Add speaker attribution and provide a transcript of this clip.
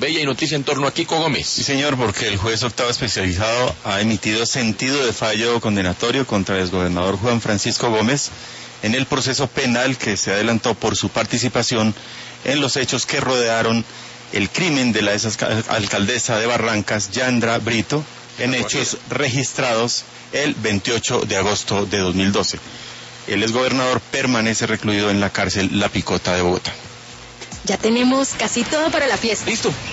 Speaker 1: ve y hay noticia en torno a Kiko Gómez.
Speaker 2: Sí, señor, porque el juez octavo especializado ha emitido sentido de fallo condenatorio contra el exgobernador Juan Francisco Gómez en el proceso penal que se adelantó por su participación en los hechos que rodearon el crimen de la exalcaldesa de Barrancas, Yandra Brito, en hechos registrados el 28 de agosto de 2012. El exgobernador permanece recluido en la cárcel La Picota de Bogotá.
Speaker 3: Ya tenemos casi todo para la fiesta.
Speaker 1: Listo.